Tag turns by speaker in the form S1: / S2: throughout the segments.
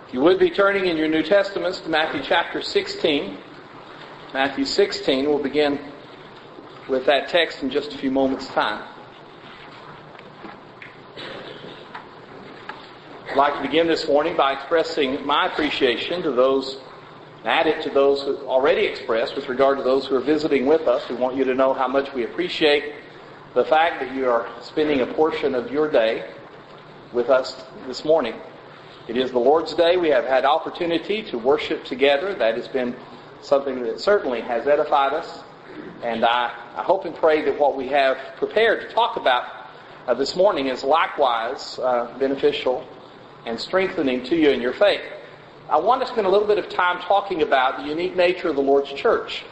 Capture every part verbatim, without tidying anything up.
S1: If you would be turning in your New Testaments to Matthew chapter sixteen. Matthew sixteen, we'll begin with that text in just a few moments' time. I'd like to begin this morning by expressing my appreciation to those, add it to those who already expressed with regard to those who are visiting with us. We want you to know how much we appreciate the fact that you are spending a portion of your day with us this morning. It is the Lord's Day. We have had opportunity to worship together. That has been something that certainly has edified us. And I, I hope and pray that what we have prepared to talk about uh, this morning is likewise uh, beneficial and strengthening to you in your faith. I want to spend a little bit of time talking about the unique nature of the Lord's church.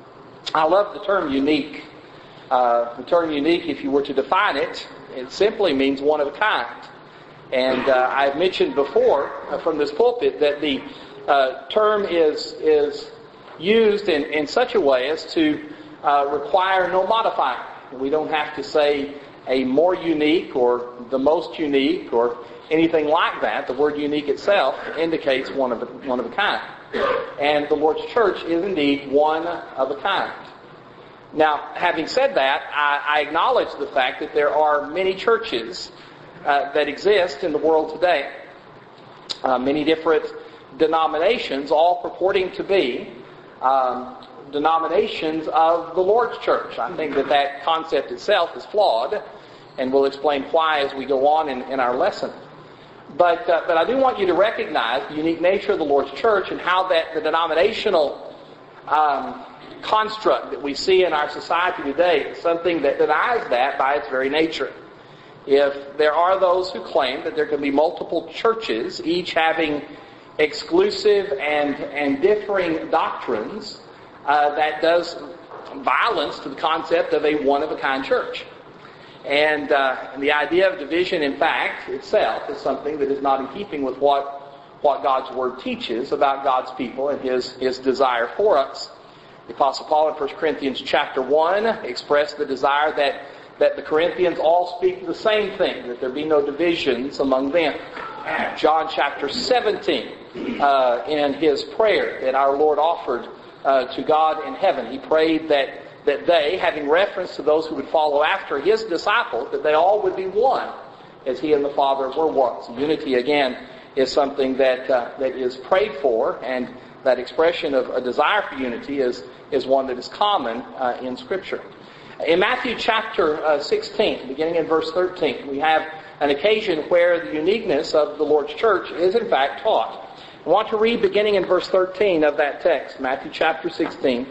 S1: I love the term unique. Uh, the term unique, if you were to define it, it simply means one of a kind. And uh, I've mentioned before uh, from this pulpit that the uh, term is is used in, in such a way as to uh, require no modifying. We don't have to say a more unique or the most unique or anything like that. The word unique itself indicates one of a, one of a kind. And the Lord's church is indeed one of a kind. Now, having said that, I, I acknowledge the fact that there are many churches Uh, that exist in the world today. Uh, many different denominations, all purporting to be um, denominations of the Lord's church. I think that that concept itself is flawed, and we'll explain why as we go on in, in our lesson. But uh, but I do want you to recognize the unique nature of the Lord's church and how that the denominational um, construct that we see in our society today is something that denies that by its very nature. If there are those who claim that there can be multiple churches, each having exclusive and, and differing doctrines, uh, that does violence to the concept of a one-of-a-kind church. And, uh, and the idea of division, in fact, itself is something that is not in keeping with what, what God's Word teaches about God's people and His, His desire for us. The Apostle Paul in First Corinthians chapter one expressed the desire that that the Corinthians all speak the same thing, that there be no divisions among them. John chapter seventeen, uh, in his prayer that our Lord offered uh, to God in heaven, he prayed that, that they, having reference to those who would follow after his disciples, that they all would be one, as he and the Father were one. So unity, again, is something that uh, that is prayed for, and that expression of a desire for unity is, is one that is common uh, in Scripture. In Matthew chapter uh, sixteen, beginning in verse thirteen, we have an occasion where the uniqueness of the Lord's church is in fact taught. I want to read beginning in verse thirteen of that text, Matthew chapter sixteen,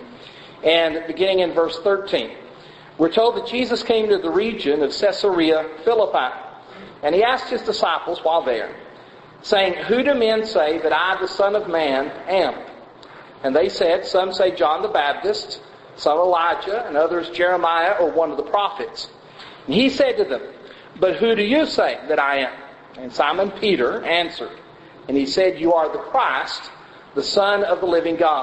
S1: and beginning in verse thirteen. We're told that Jesus came to the region of Caesarea Philippi, and he asked his disciples while there, saying, "Who do men say that I, the Son of Man, am?" And they said, "Some say John the Baptist, some Elijah, and others Jeremiah or one of the prophets." And he said to them, "But who do you say that I am?" And Simon Peter answered, and he said, "You are the Christ, the Son of the living God."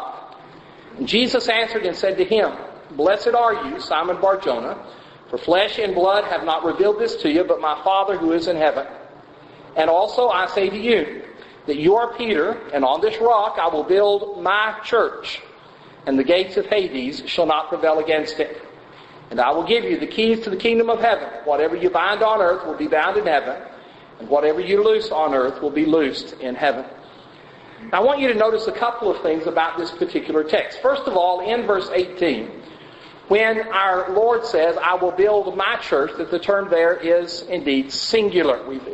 S1: And Jesus answered and said to him, "Blessed are you, Simon Bar-Jonah, for flesh and blood have not revealed this to you, but my Father who is in heaven. And also I say to you, that you are Peter, and on this rock I will build my church, and the gates of Hades shall not prevail against it. And I will give you the keys to the kingdom of heaven. Whatever you bind on earth will be bound in heaven, and whatever you loose on earth will be loosed in heaven." Now I want you to notice a couple of things about this particular text. First of all, in verse eighteen, when our Lord says, "I will build my church," that the term there is indeed singular. We've,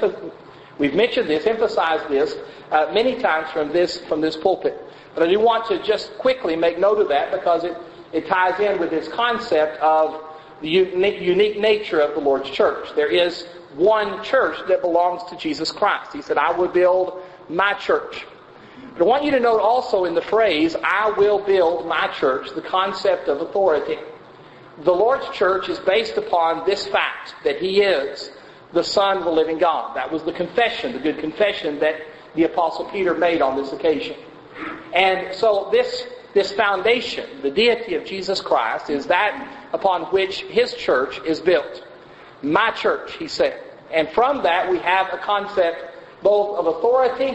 S1: we've mentioned this, emphasized this uh, many times from this, from this pulpit. But I do want to just quickly make note of that because it, it ties in with this concept of the unique, unique nature of the Lord's church. There is one church that belongs to Jesus Christ. He said, "I will build my church." But I want you to note also in the phrase, "I will build my church," the concept of authority. The Lord's church is based upon this fact, that He is the Son of the living God. That was the confession, the good confession that the Apostle Peter made on this occasion. And so this this foundation, the deity of Jesus Christ, is that upon which His church is built. My church, He said. And from that we have a concept both of authority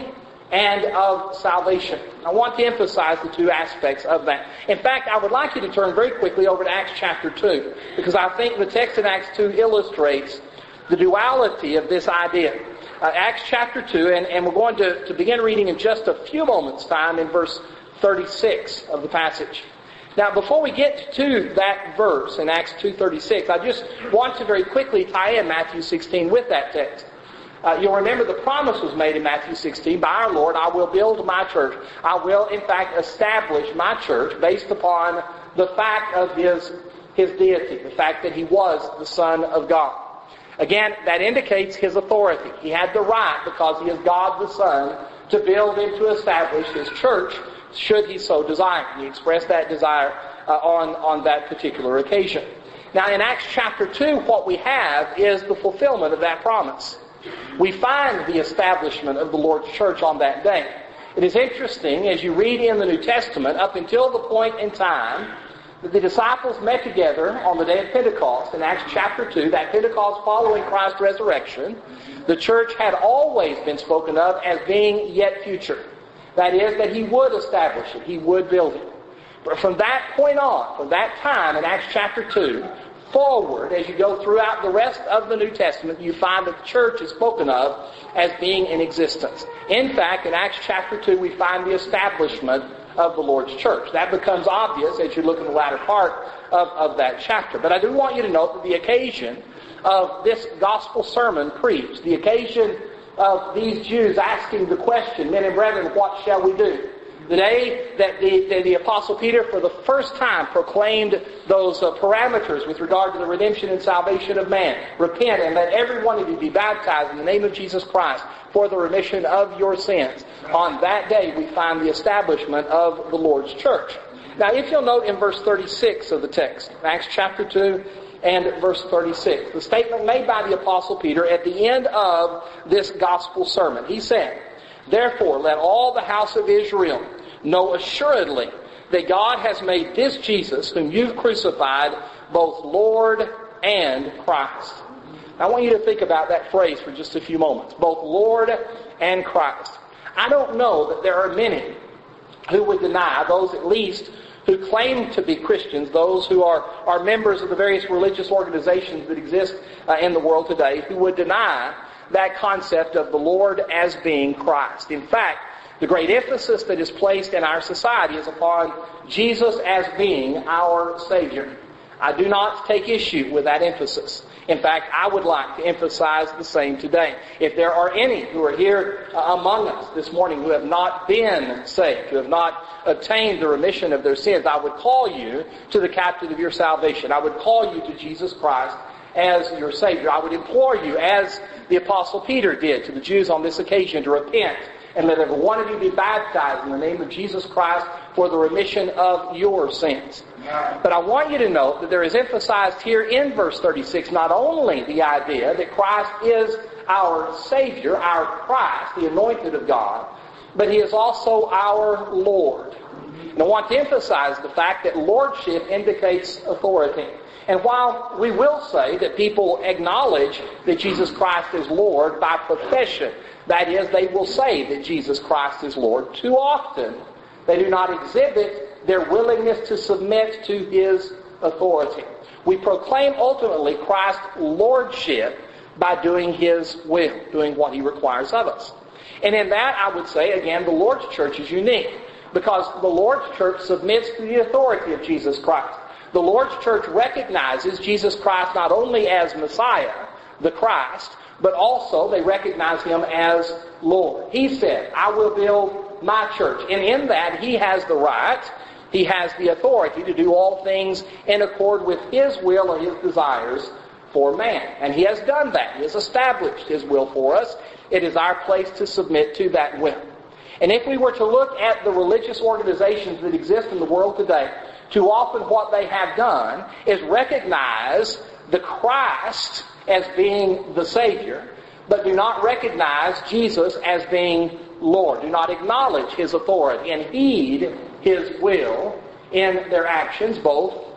S1: and of salvation. I want to emphasize the two aspects of that. In fact, I would like you to turn very quickly over to Acts chapter two, because I think the text in Acts two illustrates the duality of this idea. Uh, Acts chapter two, and, and we're going to, to begin reading in just a few moments' time in verse thirty-six of the passage. Now, before we get to that verse in Acts two thirty-six, I just want to very quickly tie in Matthew sixteen with that text. Uh, you'll remember the promise was made in Matthew sixteen by our Lord, I will build my church. I will, in fact, establish my church based upon the fact of His, His deity, the fact that He was the Son of God. Again, that indicates His authority. He had the right, because He is God the Son, to build and to establish His church, should He so desire. He expressed that desire uh, on, on that particular occasion. Now, in Acts chapter two, what we have is the fulfillment of that promise. We find the establishment of the Lord's church on that day. It is interesting, as you read in the New Testament, up until the point in time that the disciples met together on the day of Pentecost in Acts chapter two, that Pentecost following Christ's resurrection, the church had always been spoken of as being yet future. That is, that He would establish it, He would build it. But from that point on, from that time in Acts chapter two, forward, as you go throughout the rest of the New Testament, you find that the church is spoken of as being in existence. In fact, in Acts chapter two, we find the establishment of the Lord's church. That becomes obvious as you look in the latter part of, of that chapter. But I do want you to note that the occasion of this gospel sermon preached, the occasion of these Jews asking the question, men and brethren, what shall we do? The day that the, that the Apostle Peter for the first time proclaimed those uh, parameters with regard to the redemption and salvation of man. Repent and let every one of you be baptized in the name of Jesus Christ for the remission of your sins. On that day we find the establishment of the Lord's church. Now if you'll note in verse thirty-six of the text, Acts chapter two and verse thirty-six, the statement made by the Apostle Peter at the end of this gospel sermon. He said, "Therefore let all the house of Israel know assuredly that God has made this Jesus, whom you've crucified, both Lord and Christ." I want you to think about that phrase for just a few moments. Both Lord and Christ. I don't know that there are many who would deny, those at least who claim to be Christians, those who are, are members of the various religious organizations that exist uh, in the world today, who would deny that concept of the Lord as being Christ. In fact, the great emphasis that is placed in our society is upon Jesus as being our Savior. I do not take issue with that emphasis. In fact, I would like to emphasize the same today. If there are any who are here uh, among us this morning who have not been saved, who have not obtained the remission of their sins, I would call you to the captain of your salvation. I would call you to Jesus Christ as your Savior. I would implore you, as the Apostle Peter did to the Jews on this occasion, to repent and let every one of you be baptized in the name of Jesus Christ for the remission of your sins. But I want you to note that there is emphasized here in verse thirty-six not only the idea that Christ is our Savior, our Christ, the anointed of God, but He is also our Lord. And I want to emphasize the fact that lordship indicates authority. And while we will say that people acknowledge that Jesus Christ is Lord by profession, that is, they will say that Jesus Christ is Lord, too often they do not exhibit their willingness to submit to His authority. We proclaim ultimately Christ's lordship by doing His will, doing what He requires of us. And in that, I would say, again, the Lord's church is unique, because the Lord's church submits to the authority of Jesus Christ. The Lord's church recognizes Jesus Christ not only as Messiah, the Christ, but also they recognize Him as Lord. He said, I will build my church. And in that, He has the right, He has the authority to do all things in accord with His will and His desires for man. And He has done that. He has established His will for us. It is our place to submit to that will. And if we were to look at the religious organizations that exist in the world today, too often what they have done is recognize the Christ as being the Savior, but do not recognize Jesus as being Lord. Do not acknowledge His authority and heed His will in their actions, both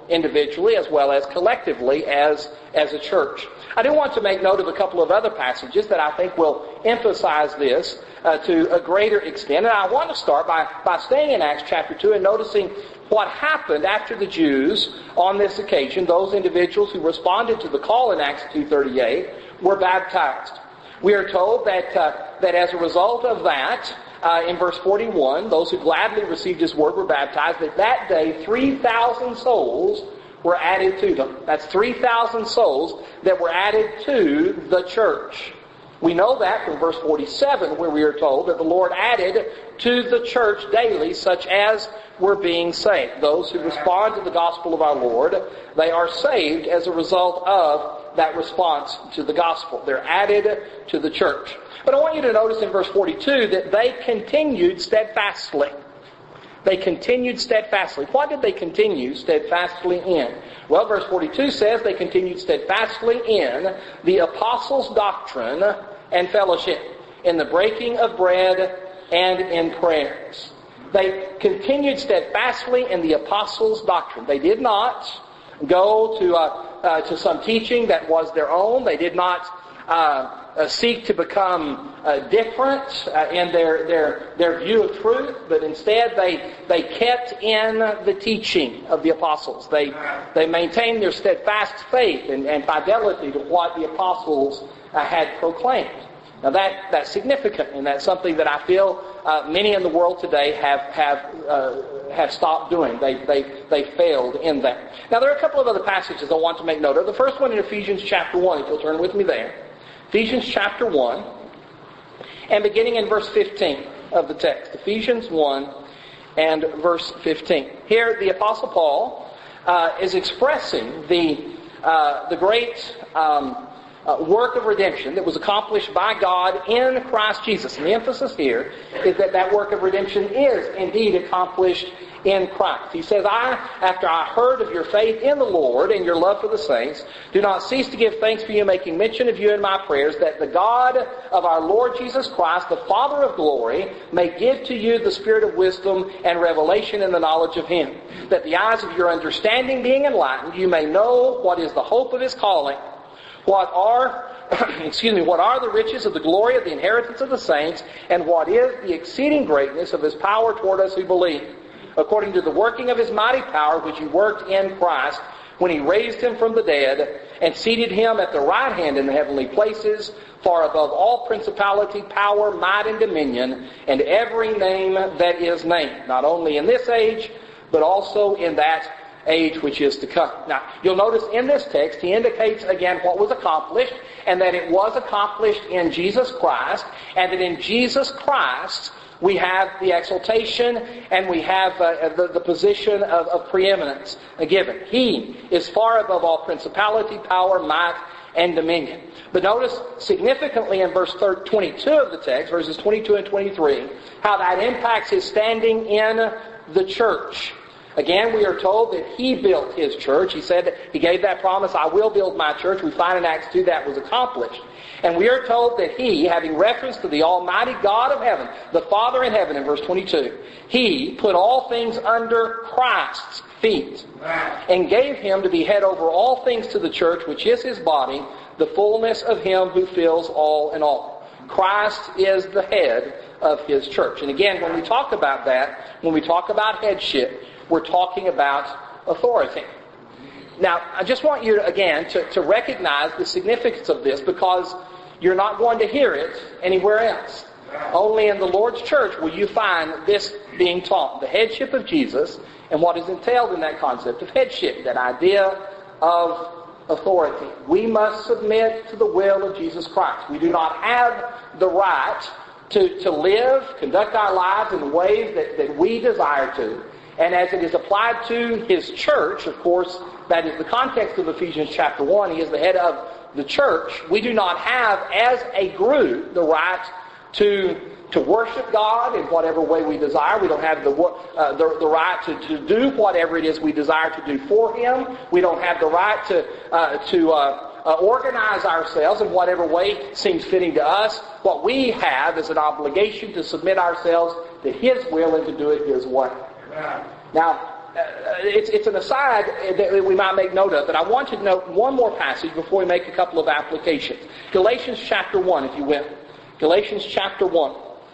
S1: individually as well as collectively as, as a church. I do want to make note of a couple of other passages that I think will emphasize this uh, to a greater extent. And I want to start by, by staying in Acts chapter two and noticing what happened after the Jews on this occasion, those individuals who responded to the call in Acts two thirty-eight, were baptized. We are told that uh, that as a result of that, uh, in verse forty-one, those who gladly received His word were baptized, that that day three thousand souls were added to them. That's three thousand souls that were added to the church. We know that from verse forty-seven, where we are told that the Lord added to the church daily such as were being saved. Those who respond to the gospel of our Lord, they are saved as a result of that response to the gospel. They're added to the church. But I want you to notice in verse forty-two that they continued steadfastly. They continued steadfastly. What did they continue steadfastly in? Well, verse forty-two says they continued steadfastly in the apostles' doctrine and fellowship, in the breaking of bread and in prayers. They continued steadfastly in the apostles' doctrine. They did not go to uh, uh, to some teaching that was their own. They did not uh, uh, seek to become uh, different uh, in their, their their view of truth, but instead they they kept in the teaching of the apostles. They they maintained their steadfast faith and, and fidelity to what the apostles uh, had proclaimed. Now that that's significant, and that's something that I feel uh, many in the world today have have uh, have stopped doing. They they they failed in that. Now there are a couple of other passages I want to make note of. The first one in Ephesians chapter one, if you'll turn with me there. Ephesians chapter one, and beginning in verse fifteen of the text. Ephesians one and verse fifteen. Here the Apostle Paul uh, is expressing the uh, the great um, Uh, work of redemption that was accomplished by God in Christ Jesus. And the emphasis here is that that work of redemption is indeed accomplished in Christ. He says, I, after I heard of your faith in the Lord and your love for the saints, do not cease to give thanks for you, making mention of you in my prayers, that the God of our Lord Jesus Christ, the Father of glory, may give to you the spirit of wisdom and revelation in the knowledge of Him, that the eyes of your understanding being enlightened, you may know what is the hope of His calling, What are, excuse me, what are the riches of the glory of the inheritance of the saints, and what is the exceeding greatness of His power toward us who believe, according to the working of His mighty power, which He worked in Christ, when He raised Him from the dead, and seated Him at the right hand in the heavenly places, far above all principality, power, might, and dominion, and every name that is named, not only in this age, but also in that age which is to come. Now, you'll notice in this text, he indicates again what was accomplished, and that it was accomplished in Jesus Christ, and that in Jesus Christ we have the exaltation and we have uh, the, the position of, of preeminence given. He is far above all principality, power, might, and dominion. But notice significantly in verse twenty-two of the text, verses twenty-two and twenty-three, how that impacts his standing in the church. Again, we are told that He built His church. He said, He gave that promise, I will build my church. We find in Acts two that was accomplished. And we are told that He, having reference to the Almighty God of heaven, the Father in heaven in verse twenty-two, He put all things under Christ's feet and gave Him to be head over all things to the church, which is His body, the fullness of Him who fills all in all. Christ is the head of His church. And again, when we talk about that, when we talk about headship, we're talking about authority. Now, I just want you, to, again, to, to recognize the significance of this, because you're not going to hear it anywhere else. Only in the Lord's church will you find this being taught. The headship of Jesus and what is entailed in that concept of headship, that idea of authority. We must submit to the will of Jesus Christ. We do not have the right to, to live, conduct our lives in ways that, that we desire to. And as it is applied to His church, of course, that is the context of Ephesians chapter one. He is the head of the church. We do not have, as a group, the right to to worship God in whatever way we desire. We don't have the uh, the, the right to, to do whatever it is we desire to do for Him. We don't have the right to uh, to uh, uh, organize ourselves in whatever way seems fitting to us. What we have is an obligation to submit ourselves to His will and to do it His way. Now, it's, it's an aside that we might make note of, but I want to note one more passage before we make a couple of applications. Galatians chapter one, if you will. Galatians chapter one.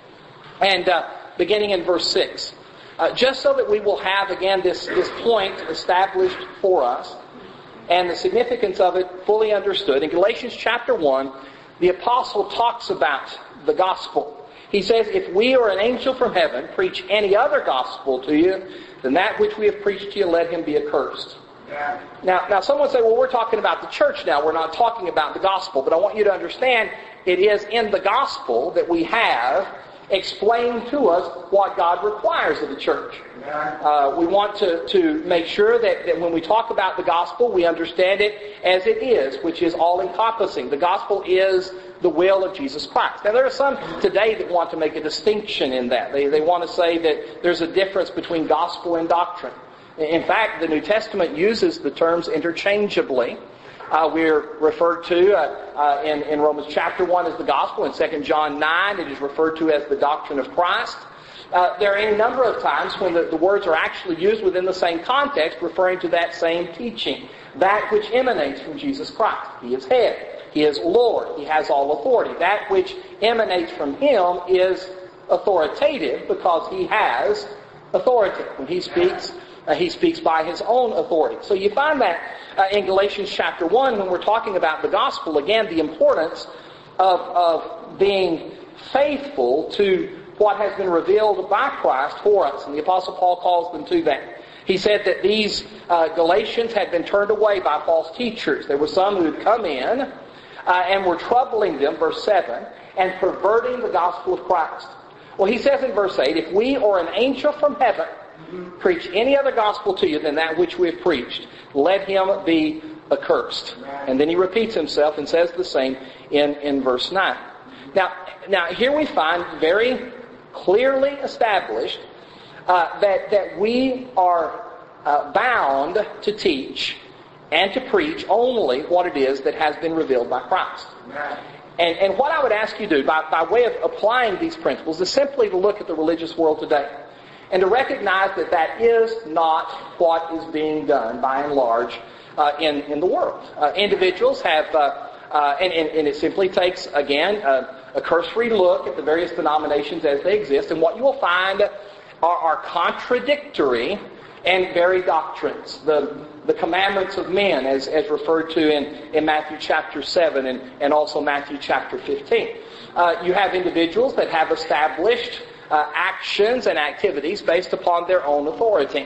S1: And uh, beginning in verse six. Uh, just so that we will have, again, this, this point established for us and the significance of it fully understood. In Galatians chapter one, the apostle talks about the gospel. He says, if we or an angel from heaven preach any other gospel to you than that which we have preached to you, let him be accursed. Yeah. Now, now someone say, well, we're talking about the church now. We're not talking about the gospel. But I want you to understand, it is in the gospel that we have explained to us what God requires of the church. Uh, we want to, to make sure that, that when we talk about the gospel, we understand it as it is, which is all-encompassing. The gospel is the will of Jesus Christ. Now, there are some today that want to make a distinction in that. They, they want to say that there's a difference between gospel and doctrine. In fact, the New Testament uses the terms interchangeably. Uh, we're referred to uh, uh, in, in Romans chapter one as the gospel. In Second John nine, it is referred to as the doctrine of Christ. Uh, there are any number of times when the, the words are actually used within the same context, referring to that same teaching, that which emanates from Jesus Christ. He is head. He is Lord. He has all authority. That which emanates from Him is authoritative because He has authority. When He speaks, uh, He speaks by His own authority. So you find that Uh, in Galatians chapter one, when we're talking about the gospel, again, the importance of, of being faithful to what has been revealed by Christ for us. And the Apostle Paul calls them to that. He said that these uh, Galatians had been turned away by false teachers. There were some who had come in uh, and were troubling them, verse seven, and perverting the gospel of Christ. Well, he says in verse eight, if we or an angel from heaven preach any other gospel to you than that which we have preached, let him be accursed. And then he repeats himself and says the same in, in verse nine. Now, now here we find very clearly established uh, that, that we are uh, bound to teach and to preach only what it is that has been revealed by Christ. And, and what I would ask you to do, by, by way of applying these principles, is simply to look at the religious world today and to recognize that that is not what is being done, by and large, uh, in, in the world. Uh, individuals have, uh, uh, and, and, and it simply takes, again, uh, a cursory look at the various denominations as they exist, and what you will find are, are contradictory and varied doctrines. The, the commandments of men, as, as referred to in, in Matthew chapter seven and, and also Matthew chapter fifteen. Uh, you have individuals that have established Uh, actions and activities based upon their own authority.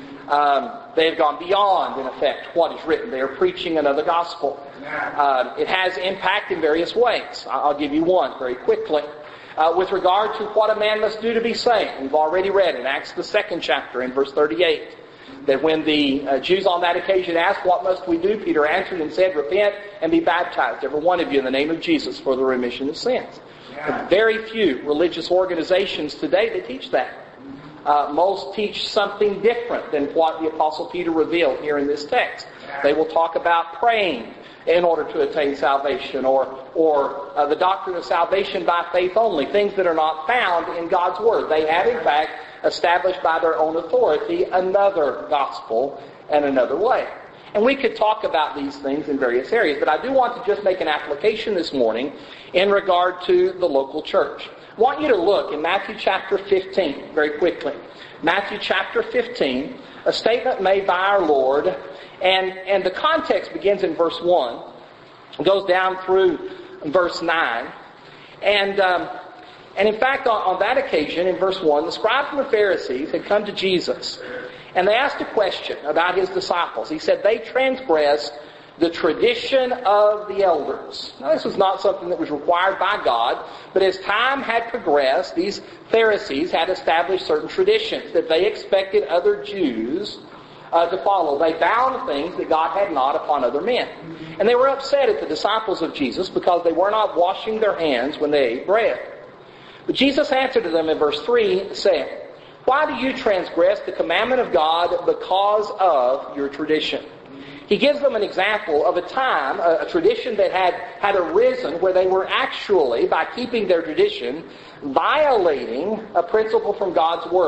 S1: Um, they have gone beyond, in effect, what is written. They are preaching another gospel. Uh, it has impact in various ways. I'll give you one very quickly. Uh, with regard to what a man must do to be saved, we've already read in Acts the second chapter in verse thirty-eight, that when the uh, Jews on that occasion asked, what must we do? Peter answered and said, repent and be baptized, every one of you, in the name of Jesus for the remission of sins. Yeah. Very few religious organizations today that teach that. Uh, most teach something different than what the Apostle Peter revealed here in this text. They will talk about praying in order to attain salvation, or or uh, the doctrine of salvation by faith only, things that are not found in God's Word. They have, in fact, established by their own authority another gospel and another way. And we could talk about these things in various areas, but I do want to just make an application this morning in regard to the local church. I want you to look in Matthew chapter fifteen very quickly. Matthew chapter fifteen, a statement made by our Lord, and, and the context begins in verse one, goes down through verse nine, and um, and in fact on, on that occasion, in verse one, the scribes and the Pharisees had come to Jesus, and they asked a question about His disciples. He said, they transgressed the tradition of the elders. Now, this was not something that was required by God, but as time had progressed, these Pharisees had established certain traditions that they expected other Jews uh, to follow. They bound things that God had not upon other men. And they were upset at the disciples of Jesus because they were not washing their hands when they ate bread. But Jesus answered to them in verse three, saying, why do you transgress the commandment of God because of your tradition? He gives them an example of a time, a, a tradition that had, had arisen where they were actually, by keeping their tradition, violating a principle from God's Word.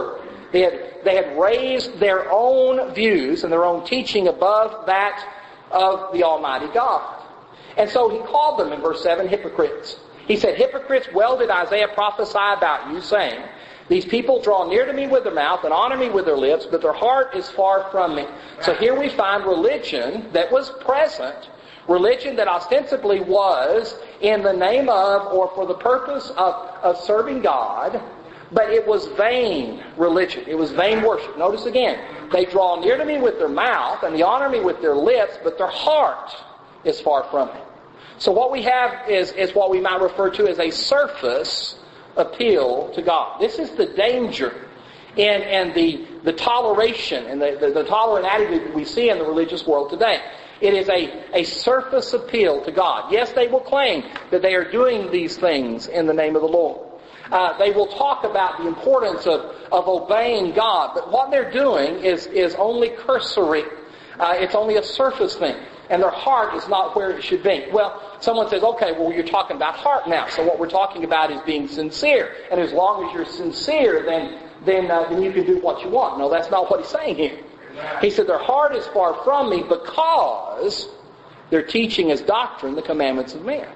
S1: They had, they had raised their own views and their own teaching above that of the Almighty God. And so he called them in verse seven hypocrites. He said, hypocrites, well did Isaiah prophesy about you, saying, these people draw near to me with their mouth and honor me with their lips, but their heart is far from me. So here we find religion that was present, religion that ostensibly was in the name of or for the purpose of, of serving God, but it was vain religion. It was vain worship. Notice again, they draw near to me with their mouth and they honor me with their lips, but their heart is far from me. So what we have is, is what we might refer to as a surface appeal to God. This is the danger and, and the, the toleration and the, the, the tolerant attitude that we see in the religious world today. It is a, a surface appeal to God. Yes, they will claim that they are doing these things in the name of the Lord. Uh, they will talk about the importance of, of obeying God, but what they're doing is, is only cursory. Uh, it's only a surface thing. And their heart is not where it should be. Well, someone says, okay, well, you're talking about heart now. So what we're talking about is being sincere. And as long as you're sincere, then then, uh, then you can do what you want. No, that's not what he's saying here. He said, their heart is far from me because they're teaching as doctrine the commandments of men.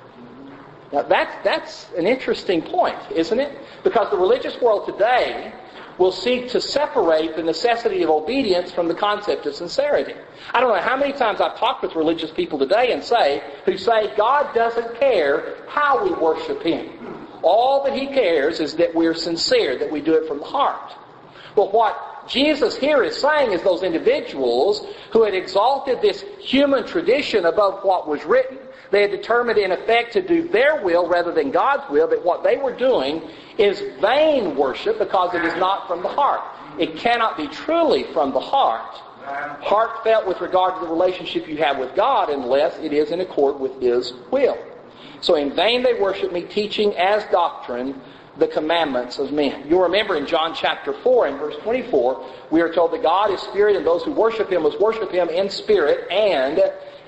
S1: Now, that's, that's an interesting point, isn't it? Because the religious world today will seek to separate the necessity of obedience from the concept of sincerity. I don't know how many times I've talked with religious people today and say, who say God doesn't care how we worship Him. All that He cares is that we're sincere, that we do it from the heart. Well, what Jesus here is saying is those individuals who had exalted this human tradition above what was written, they had determined in effect to do their will rather than God's will, that what they were doing is vain worship because it is not from the heart. It cannot be truly from the heart, heartfelt with regard to the relationship you have with God, unless it is in accord with His will. So in vain they worship me, teaching as doctrine the commandments of men. You'll remember in John chapter four and verse twenty-four, we are told that God is spirit and those who worship Him must worship Him in spirit and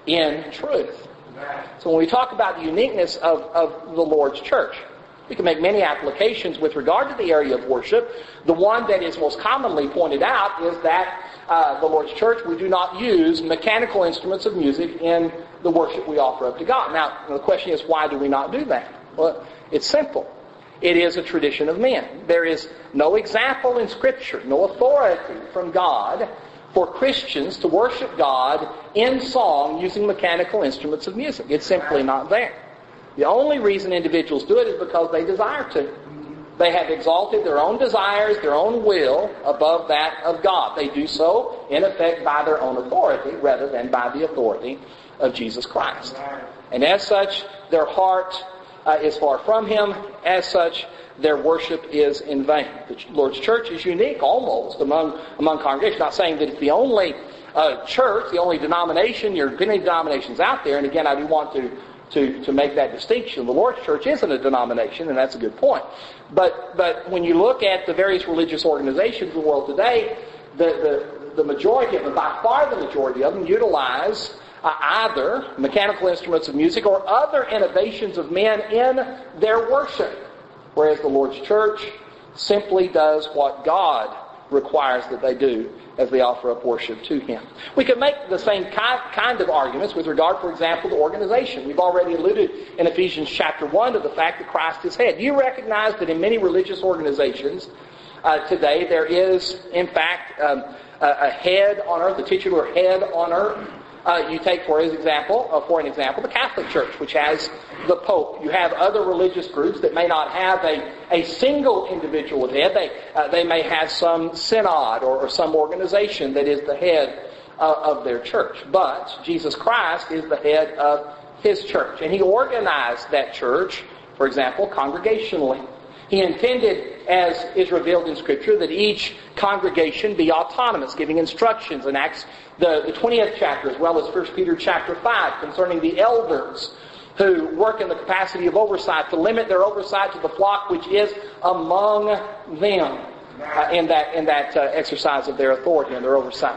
S1: in truth. So when we talk about the uniqueness of, of the Lord's church, we can make many applications with regard to the area of worship. The one that is most commonly pointed out is that uh, the Lord's church, we do not use mechanical instruments of music in the worship we offer up to God. Now, the question is, why do we not do that? Well, it's simple. It is a tradition of men. There is no example in Scripture, no authority from God for Christians to worship God in song using mechanical instruments of music. It's simply not there. The only reason individuals do it is because they desire to. They have exalted their own desires, their own will, above that of God. They do so, in effect, by their own authority rather than by the authority of Jesus Christ. And as such, their heart uh, is far from Him. As such, their worship is in vain. The Lord's church is unique almost among, among congregations. Not saying that it's the only uh, church, the only denomination. There are many denominations out there. And again, I do want to, to, to make that distinction. The Lord's church isn't a denomination, and that's a good point. But, but when you look at the various religious organizations in the world today, the, the, the majority of them, by far the majority of them, utilize uh, either mechanical instruments of music or other innovations of men in their worship. Whereas the Lord's church simply does what God requires that they do as they offer up worship to Him. We could make the same kind of arguments with regard, for example, to organization. We've already alluded in Ephesians chapter one to the fact that Christ is head. Do you recognize that in many religious organizations uh, today there is, in fact, um, a, a head on earth, a titular head on earth? Uh, you take, for example, uh, for an example, the Catholic Church, which has the Pope. You have other religious groups that may not have a, a single individual head. They uh, they may have some synod or, or some organization that is the head uh, of their church. But Jesus Christ is the head of His church. And He organized that church, for example, congregationally. He intended, as is revealed in Scripture, that each congregation be autonomous, giving instructions in Acts, the, the twentieth chapter, as well as First Peter chapter five, concerning the elders who work in the capacity of oversight, to limit their oversight to the flock which is among them uh, in that, in that uh, exercise of their authority and their oversight.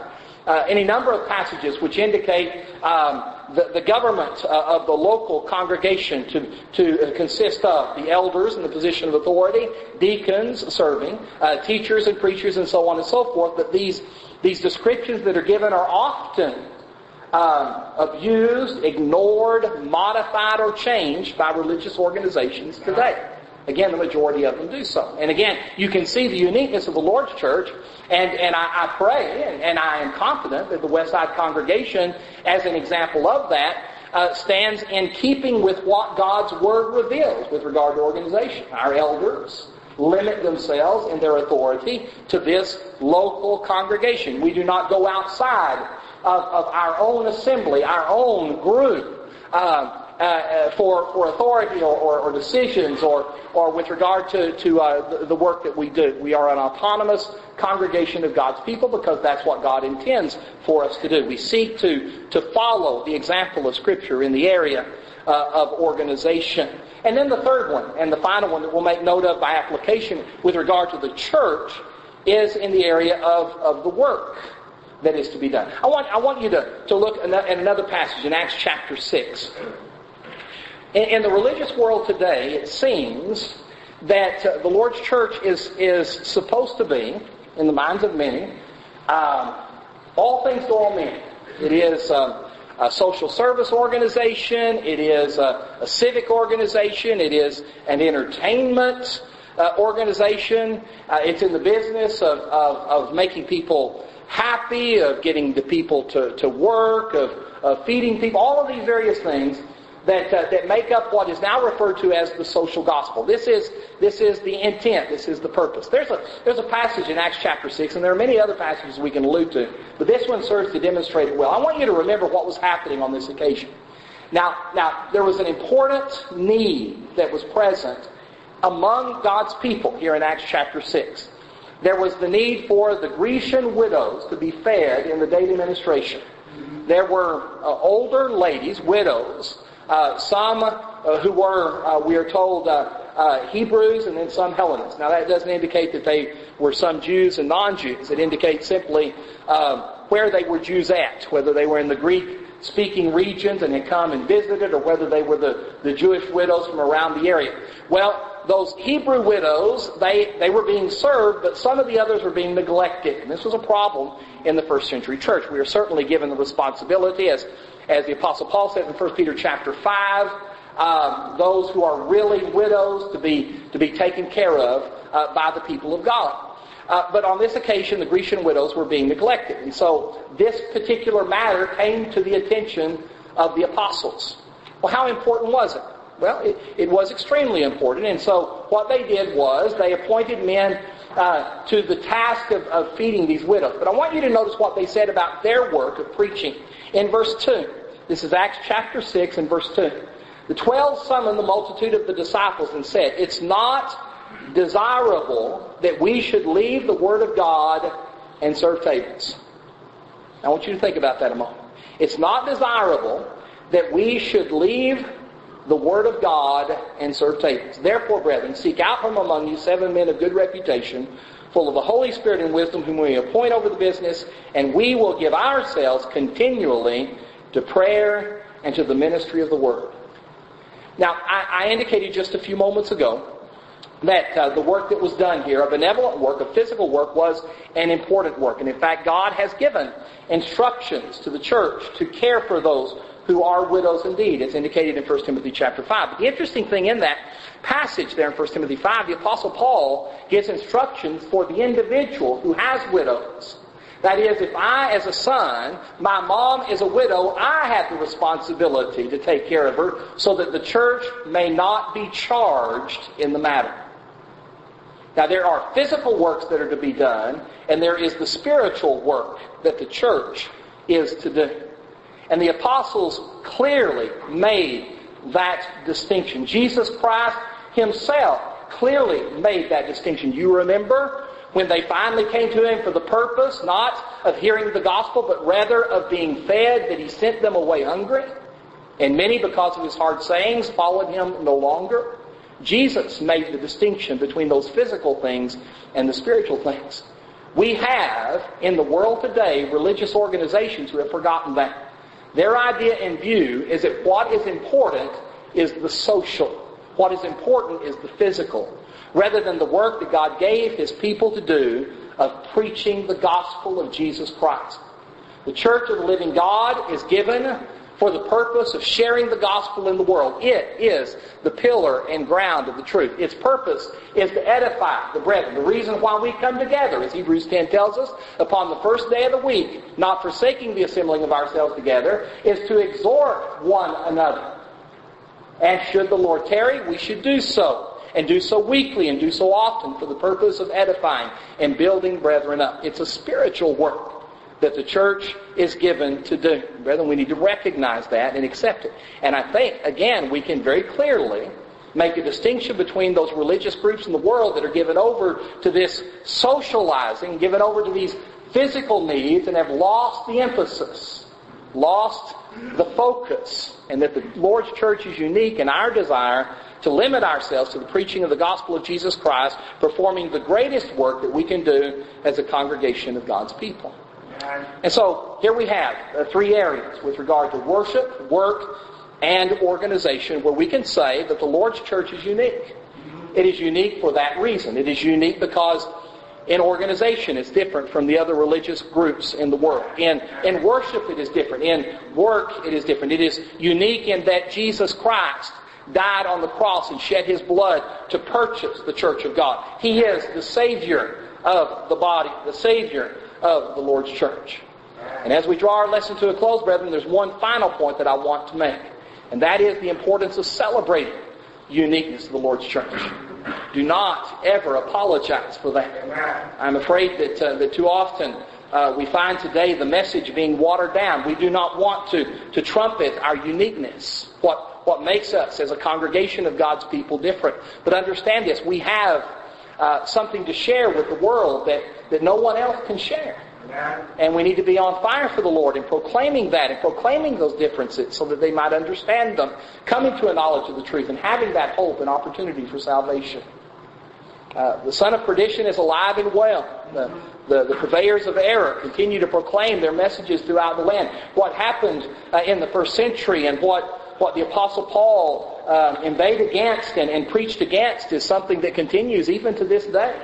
S1: uh, any number of passages which indicate um, the, the government uh, of the local congregation to, to consist of the elders in the position of authority, deacons serving, uh, teachers and preachers, and so on and so forth. But these, these descriptions that are given are often um, abused, ignored, modified, or changed by religious organizations today. Again, the majority of them do so. And again, you can see the uniqueness of the Lord's church, and, and I, I pray, and, and I am confident that the Westside congregation, as an example of that, uh, stands in keeping with what God's Word reveals with regard to organization. Our elders limit themselves in their authority to this local congregation. We do not go outside of, of our own assembly, our own group, uh, Uh, for for authority or, or, or decisions or or with regard to to uh, the, the work that we do. We are an autonomous congregation of God's people because that's what God intends for us to do. We seek to to follow the example of Scripture in the area uh, of organization. And then the third one, and the final one that we'll make note of by application with regard to the church, is in the area of, of the work that is to be done. I want I want you to, to look at another passage in Acts chapter six. In the religious world today, it seems that uh, the Lord's church is, is supposed to be, in the minds of many, um, all things to all men. It is um, a social service organization. It is a, a civic organization. It is an entertainment uh, organization. Uh, it's in the business of, of, of making people happy, of getting the people to, to work, of, of feeding people, all of these various things that uh, that make up what is now referred to as the social gospel. This is this is the intent. This is the purpose. There's a there's a passage in Acts chapter six, and there are many other passages we can allude to, but this one serves to demonstrate it well. I want you to remember what was happening on this occasion. Now, now there was an important need that was present among God's people here in Acts chapter six. There was the need for the Grecian widows to be fed in the daily ministration. There were uh, older ladies, widows. Uh, some uh, who were, uh, we are told, uh, uh, Hebrews, and then some Hellenists. Now that doesn't indicate that they were some Jews and non-Jews. It indicates simply uh, where they were Jews at, whether they were in the Greek-speaking regions and had come and visited, or whether they were the, the Jewish widows from around the area. Well, those Hebrew widows, they, they were being served, but some of the others were being neglected. And this was a problem in the first century church. We are certainly given the responsibility, as As the Apostle Paul says in First Peter chapter five, um, those who are really widows to be to be taken care of uh, by the people of God. Uh, but on this occasion, the Grecian widows were being neglected. And so this particular matter came to the attention of the apostles. Well, how important was it? Well, it, it was extremely important. And so what they did was they appointed men uh, to the task of, of feeding these widows. But I want you to notice what they said about their work of preaching. In verse two, this is Acts chapter six and verse two. The twelve summoned the multitude of the disciples and said, "It's not desirable that we should leave the Word of God and serve tables." I want you to think about that a moment. It's not desirable that we should leave the Word of God and serve tables. Therefore, brethren, seek out from among you seven men of good reputation, full of the Holy Spirit and wisdom, whom we appoint over the business, and we will give ourselves continually to prayer and to the ministry of the Word. Now, I, I indicated just a few moments ago that uh, the work that was done here, a benevolent work, a physical work, was an important work. And in fact, God has given instructions to the church to care for those who are widows indeed. It's indicated in First Timothy chapter five. But the interesting thing in that passage there in First Timothy five, the Apostle Paul gives instructions for the individual who has widows. That is, if I, as a son, my mom is a widow, I have the responsibility to take care of her so that the church may not be charged in the matter. Now, there are physical works that are to be done, and there is the spiritual work that the church is to do. And the apostles clearly made that distinction. Jesus Christ himself clearly made that distinction. You remember when they finally came to him for the purpose, not of hearing the gospel, but rather of being fed, that he sent them away hungry. And many, because of his hard sayings, followed him no longer. Jesus made the distinction between those physical things and the spiritual things. We have, in the world today, religious organizations who have forgotten that. Their idea and view is that what is important is the social. What is important is the physical, rather than the work that God gave His people to do of preaching the gospel of Jesus Christ. The Church of the Living God is given for the purpose of sharing the gospel in the world. It is the pillar and ground of the truth. Its purpose is to edify the brethren. The reason why we come together, as Hebrews ten tells us, upon the first day of the week, not forsaking the assembling of ourselves together, is to exhort one another. And should the Lord tarry, we should do so. And do so weekly and do so often for the purpose of edifying and building brethren up. It's a spiritual work that the church is given to do. Brethren, we need to recognize that and accept it. And I think, again, we can very clearly make a distinction between those religious groups in the world that are given over to this socializing, given over to these physical needs, and have lost the emphasis, lost the focus, and that the Lord's church is unique in our desire to limit ourselves to the preaching of the gospel of Jesus Christ, performing the greatest work that we can do as a congregation of God's people. And so, here we have uh, three areas with regard to worship, work, and organization, where we can say that the Lord's church is unique. It is unique for that reason. It is unique because in organization it's different from the other religious groups in the world. In, in worship it is different. In work it is different. It is unique in that Jesus Christ died on the cross and shed His blood to purchase the church of God. He is the Savior of the body, the Savior of the Lord's church. And as we draw our lesson to a close, brethren, there's one final point that I want to make. And that is the importance of celebrating the uniqueness of the Lord's church. Do not ever apologize for that. I'm afraid that, uh, that too often uh, we find today the message being watered down. We do not want to, to trumpet our uniqueness, what, what makes us as a congregation of God's people different. But understand this, we have uh, something to share with the world that, that no one else can share. And we need to be on fire for the Lord in proclaiming that and proclaiming those differences so that they might understand them, coming to a knowledge of the truth and having that hope and opportunity for salvation. Uh, the son of perdition is alive and well. The, the, the purveyors of error continue to proclaim their messages throughout the land. What happened uh, in the first century and what, what the Apostle Paul uh, inveighed against and, and preached against is something that continues even to this day.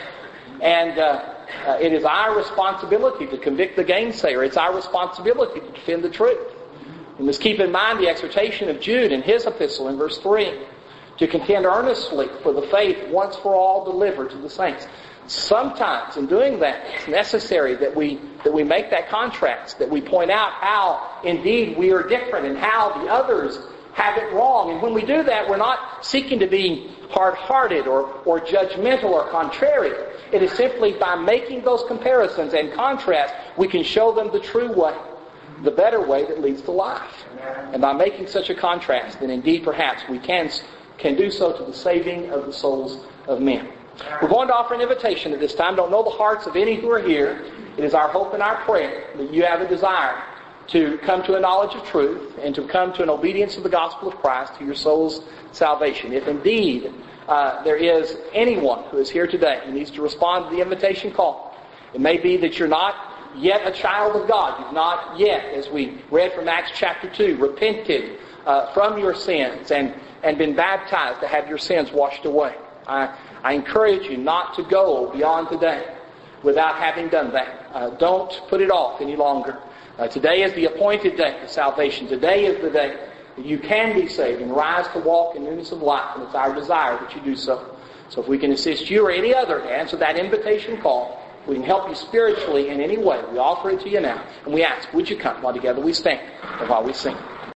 S1: And uh, uh, it is our responsibility to convict the gainsayer. It's our responsibility to defend the truth. We must keep in mind the exhortation of Jude in his epistle in verse three, to contend earnestly for the faith once for all delivered to the saints. Sometimes in doing that, it's necessary that we that we make that contrast, that we point out how indeed we are different and how the others have it wrong. And when we do that, we're not seeking to be hard-hearted or, or judgmental or contrary. It is simply by making those comparisons and contrasts, we can show them the true way, the better way that leads to life. And by making such a contrast, then indeed perhaps we can, can do so to the saving of the souls of men. We're going to offer an invitation at this time. Don't know the hearts of any who are here. It is our hope and our prayer that you have a desire to come to a knowledge of truth and to come to an obedience of the gospel of Christ to your soul's salvation. If indeed uh, there is anyone who is here today who needs to respond to the invitation call, it may be that you're not yet a child of God. You've not yet, as we read from Acts chapter two, repented uh, from your sins and, and been baptized to have your sins washed away. I, I encourage you not to go beyond today without having done that. Uh, don't put it off any longer. Uh, today is the appointed day of salvation. Today is the day that you can be saved and rise to walk in newness of life. And it's our desire that you do so. So if we can assist you or any other to answer that invitation call, we can help you spiritually in any way. We offer it to you now. And we ask, would you come while together we stand and while we sing.